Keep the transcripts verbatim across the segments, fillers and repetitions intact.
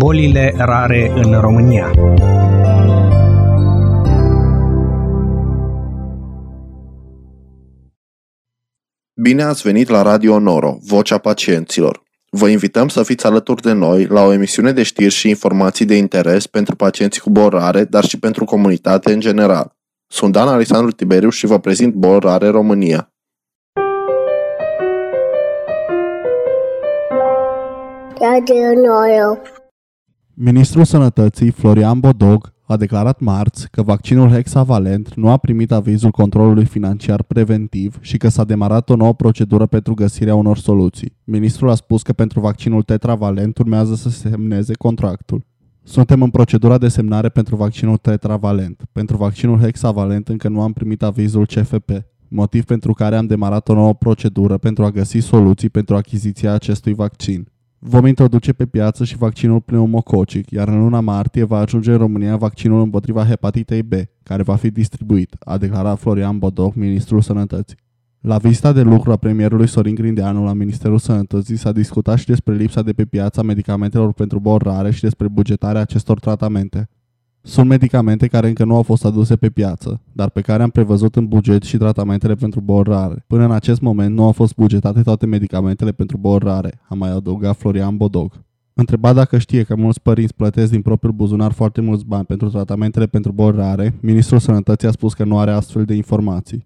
Bolile rare în România. Bine ați venit la Radio Noro, Vocea Pacienților. Vă invităm să fiți alături de noi la o emisiune de știri și informații de interes pentru pacienții cu boli rare, dar și pentru comunitate în general. Sunt Dan Alexandru Tiberiu și vă prezint Boli Rare România. Radio Noro. Ministrul Sănătății, Florian Bodog, a declarat marți că vaccinul hexavalent nu a primit avizul controlului financiar preventiv și că s-a demarat o nouă procedură pentru găsirea unor soluții. Ministrul a spus că pentru vaccinul tetravalent urmează să se semneze contractul. Suntem în procedura de semnare pentru vaccinul tetravalent. Pentru vaccinul hexavalent încă nu am primit avizul C F P, motiv pentru care am demarat o nouă procedură pentru a găsi soluții pentru achiziția acestui vaccin. Vom introduce pe piață și vaccinul pneumococic, iar în luna martie va ajunge în România vaccinul împotriva hepatitei B, care va fi distribuit, a declarat Florian Bodog, ministrul Sănătății. La vizita de lucru a premierului Sorin Grindeanu la Ministerul Sănătății s-a discutat și despre lipsa de pe piață a medicamentelor pentru boli rare și despre bugetarea acestor tratamente. Sunt medicamente care încă nu au fost aduse pe piață, dar pe care am prevăzut în buget și tratamentele pentru boli rare. Până în acest moment nu au fost bugetate toate medicamentele pentru boli rare, a mai adăugat Florian Bodog. Întrebat dacă știe că mulți părinți plătesc din propriul buzunar foarte mulți bani pentru tratamentele pentru boli rare, ministrul Sănătății a spus că nu are astfel de informații.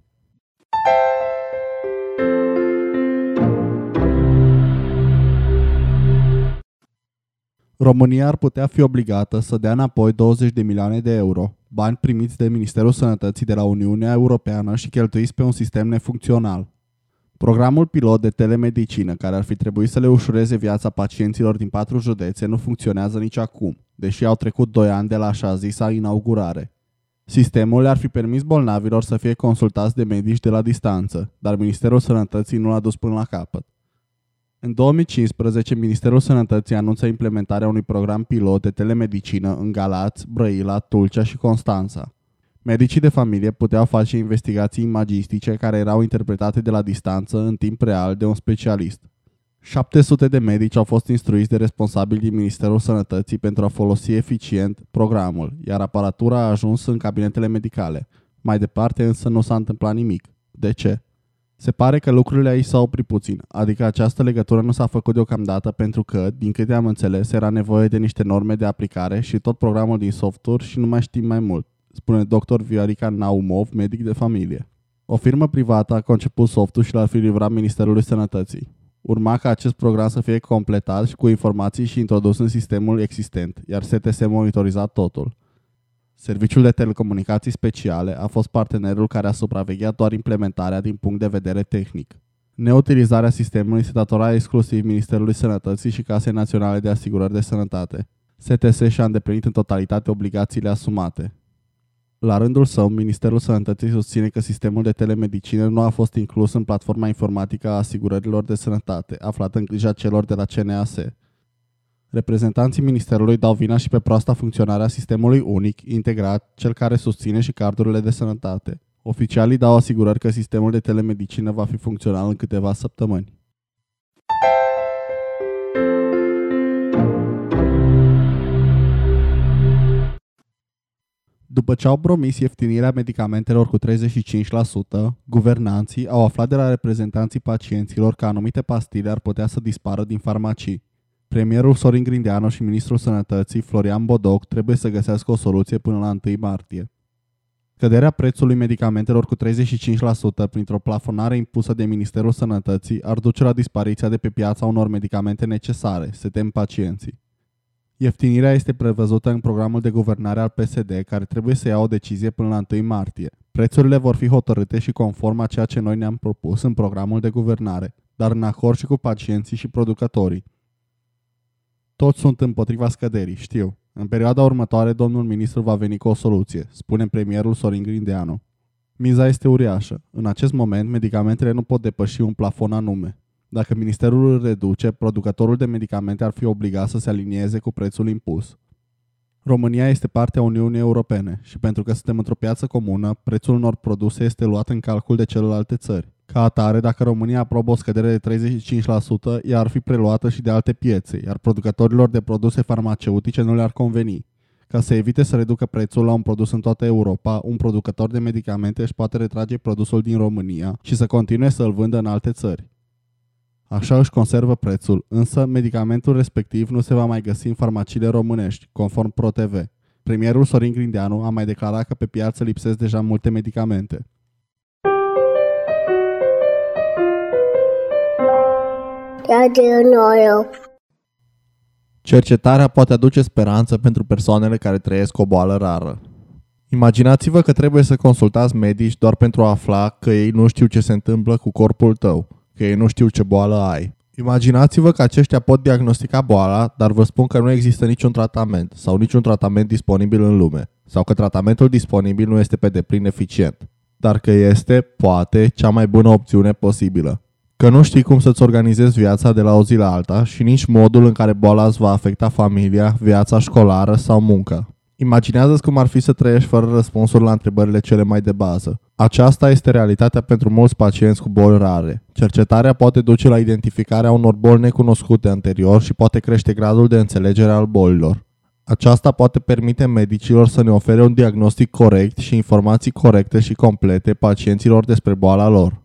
România ar putea fi obligată să dea înapoi douăzeci de milioane de euro, bani primiți de Ministerul Sănătății de la Uniunea Europeană și cheltuiți pe un sistem nefuncțional. Programul pilot de telemedicină, care ar fi trebuit să le ușureze viața pacienților din patru județe, nu funcționează nici acum, deși au trecut doi ani de la așa zisa inaugurare. Sistemul le-ar fi permis bolnavilor să fie consultați de medici de la distanță, dar Ministerul Sănătății nu l-a dus până la capăt. În două mii cincisprezece, Ministerul Sănătății anunță implementarea unui program pilot de telemedicină în Galați, Brăila, Tulcea și Constanța. Medicii de familie puteau face investigații imagistice care erau interpretate de la distanță în timp real de un specialist. șapte sute de medici au fost instruiți de responsabili din Ministerul Sănătății pentru a folosi eficient programul, iar aparatura a ajuns în cabinetele medicale. Mai departe însă nu s-a întâmplat nimic. De ce? Se pare că lucrurile aici s-au oprit puțin, adică această legătură nu s-a făcut deocamdată pentru că, din câte am înțeles, era nevoie de niște norme de aplicare și tot programul din software și nu mai știm mai mult, spune doctor Viorica Naumov, medic de familie. O firmă privată a conceput softul și l-ar fi livrat Ministerului Sănătății. Urma ca acest program să fie completat și cu informații și introdus în sistemul existent, iar S T S monitoriza totul. Serviciul de telecomunicații speciale a fost partenerul care a supravegheat doar implementarea din punct de vedere tehnic. Neutilizarea sistemului se datora exclusiv Ministerului Sănătății și Casei Naționale de Asigurări de Sănătate. S T S și-a îndeplinit în totalitate obligațiile asumate. La rândul său, Ministerul Sănătății susține că sistemul de telemedicină nu a fost inclus în platforma informatică a asigurărilor de sănătate, aflată în grija celor de la C N A S. Reprezentanții Ministerului dau vina și pe proasta funcționare a sistemului unic, integrat, cel care susține și cardurile de sănătate. Oficialii dau asigurări că sistemul de telemedicină va fi funcțional în câteva săptămâni. După ce au promis ieftinirea medicamentelor cu treizeci și cinci la sută, guvernanții au aflat de la reprezentanții pacienților că anumite pastile ar putea să dispară din farmacii. Premierul Sorin Grindeanu și ministrul Sănătății, Florian Bodog, trebuie să găsească o soluție până la întâi martie. Căderea prețului medicamentelor cu treizeci și cinci la sută printr-o plafonare impusă de Ministerul Sănătății ar duce la dispariția de pe piața unor medicamente necesare, se tem pacienții. Ieftinirea este prevăzută în programul de guvernare al P S D, care trebuie să ia o decizie până la întâi martie. Prețurile vor fi hotărâte și conform a ceea ce noi ne-am propus în programul de guvernare, dar în acord și cu pacienții și producătorii. Toți sunt împotriva scăderii, știu. În perioada următoare, domnul ministru va veni cu o soluție, spune premierul Sorin Grindeanu. Miza este uriașă. În acest moment, medicamentele nu pot depăși un plafon anume. Dacă ministerul îl reduce, producătorul de medicamente ar fi obligat să se alinieze cu prețul impus. România este parte a Uniunii Europene și pentru că suntem într-o piață comună, prețul unor produse este luat în calcul de celelalte țări. Ca atare, dacă România aprobă o scădere de treizeci și cinci la sută, ea ar fi preluată și de alte piețe, iar producătorilor de produse farmaceutice nu le-ar conveni. Ca să evite să reducă prețul la un produs în toată Europa, un producător de medicamente își poate retrage produsul din România și să continue să îl vândă în alte țări. Așa își conservă prețul, însă medicamentul respectiv nu se va mai găsi în farmaciile românești, conform ProTV. Premierul Sorin Grindeanu a mai declarat că pe piață lipsesc deja multe medicamente. Radio Noro. Cercetarea poate aduce speranță pentru persoanele care trăiesc o boală rară. Imaginați-vă că trebuie să consultați medici doar pentru a afla că ei nu știu ce se întâmplă cu corpul tău, că ei nu știu ce boală ai. Imaginați-vă că aceștia pot diagnostica boala, dar vă spun că nu există niciun tratament sau niciun tratament disponibil în lume, sau că tratamentul disponibil nu este pe deplin eficient, dar că este, poate, cea mai bună opțiune posibilă. Că nu știi cum să-ți organizezi viața de la o zi la alta și nici modul în care boala îți va afecta familia, viața școlară sau munca. Imaginează-ți cum ar fi să trăiești fără răspunsuri la întrebările cele mai de bază. Aceasta este realitatea pentru mulți pacienți cu boli rare. Cercetarea poate duce la identificarea unor boli necunoscute anterior și poate crește gradul de înțelegere al bolilor. Aceasta poate permite medicilor să ne ofere un diagnostic corect și informații corecte și complete pacienților despre boala lor.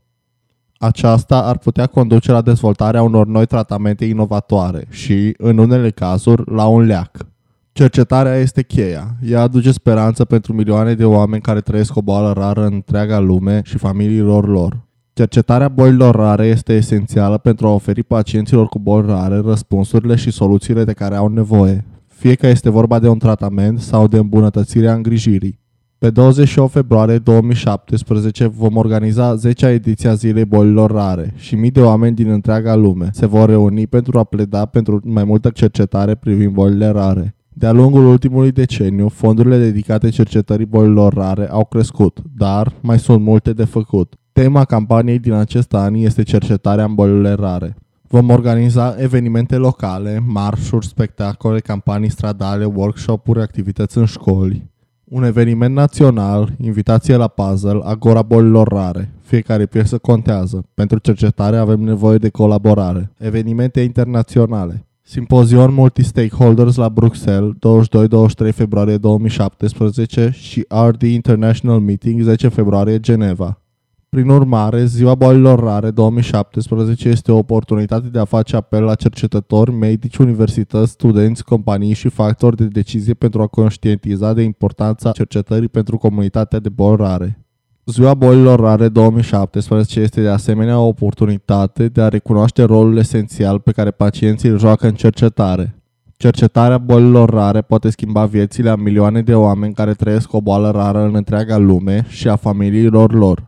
Aceasta ar putea conduce la dezvoltarea unor noi tratamente inovatoare și, în unele cazuri, la un leac. Cercetarea este cheia. Ea aduce speranță pentru milioane de oameni care trăiesc o boală rară în întreaga lume și familiilor lor. Cercetarea bolilor rare este esențială pentru a oferi pacienților cu boli rare răspunsurile și soluțiile de care au nevoie, fie că este vorba de un tratament sau de îmbunătățirea îngrijirii. Pe douăzeci și opt februarie două mii șaptesprezece vom organiza zecea ediție a Zilei Bolilor Rare și mii de oameni din întreaga lume se vor reuni pentru a pleda pentru mai multă cercetare privind bolile rare. De-a lungul ultimului deceniu, fondurile dedicate cercetării bolilor rare au crescut, dar mai sunt multe de făcut. Tema campaniei din acest an este cercetarea în bolile rare. Vom organiza evenimente locale, marșuri, spectacole, campanii stradale, workshop-uri, activități în școli. Un eveniment național, invitație la puzzle, agora bolilor rare. Fiecare piesă contează. Pentru cercetare avem nevoie de colaborare. Evenimente internaționale. Simpozion multi-stakeholders la Bruxelles, douăzeci și doi douăzeci și trei februarie două mii șaptesprezece și R D International Meeting, zece februarie, Geneva. Prin urmare, Ziua Bolilor Rare două mii șaptesprezece este o oportunitate de a face apel la cercetători, medici, universități, studenți, companii și factori de decizie pentru a conștientiza de importanța cercetării pentru comunitatea de boli rare. Ziua Bolilor Rare două mii șaptesprezece este de asemenea o oportunitate de a recunoaște rolul esențial pe care pacienții îl joacă în cercetare. Cercetarea bolilor rare poate schimba viețile a milioane de oameni care trăiesc o boală rară în întreaga lume și a familiilor lor.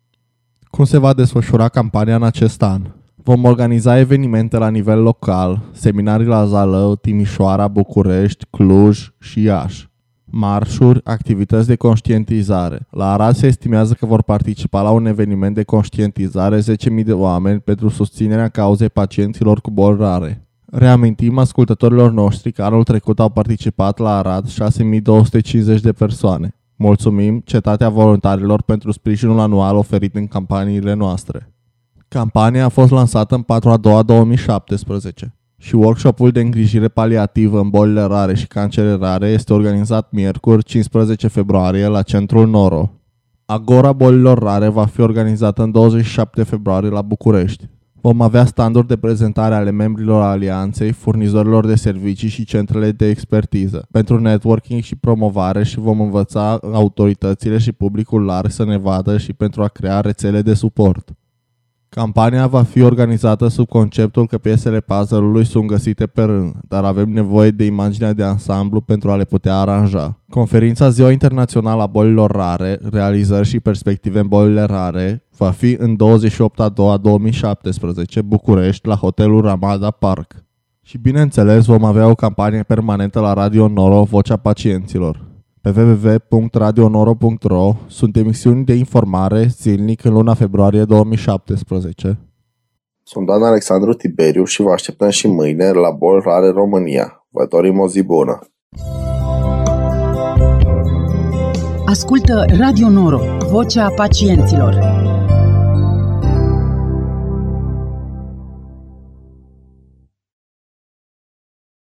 Cum se va desfășura campania în acest an? Vom organiza evenimente la nivel local, seminarii la Zalău, Timișoara, București, Cluj și Iași. Marșuri, activități de conștientizare. La Arad se estimează că vor participa la un eveniment de conștientizare zece mii de oameni pentru susținerea cauzei pacienților cu boli rare. Reamintim ascultătorilor noștri că anul trecut au participat la Arad șase mii două sute cincizeci de persoane. Mulțumim Cetatea Voluntarilor pentru sprijinul anual oferit în campaniile noastre. Campania a fost lansată în patru a doua două mii șaptesprezece și workshopul de îngrijire paliativă în bolile rare și cancere rare este organizat miercuri cincisprezece februarie la Centrul Noro. Agora bolilor rare va fi organizată în douăzeci și șapte februarie la București. Vom avea standuri de prezentare ale membrilor alianței, furnizorilor de servicii și centrele de expertiză pentru networking și promovare și vom învăța autoritățile și publicul larg să ne vadă și pentru a crea rețele de suport. Campania va fi organizată sub conceptul că piesele puzzle-ului sunt găsite pe rând, dar avem nevoie de imaginea de ansamblu pentru a le putea aranja. Conferința Ziua Internațională a Bolilor Rare, realizări și perspective în bolile rare, va fi în douăzeci și opt a doua două mii șaptesprezece, București, la hotelul Ramada Park. Și bineînțeles vom avea o campanie permanentă la Radio Noro, Vocea Pacienților. Pe w w w punct radio noro punct r o sunt emisiuni de informare zilnic în luna februarie două mii șaptesprezece. Sunt Dan Alexandru Tiberiu și vă așteptăm și mâine la Boli Rare România. Vă dorim o zi bună! Ascultă Radio Noro, Vocea Pacienților.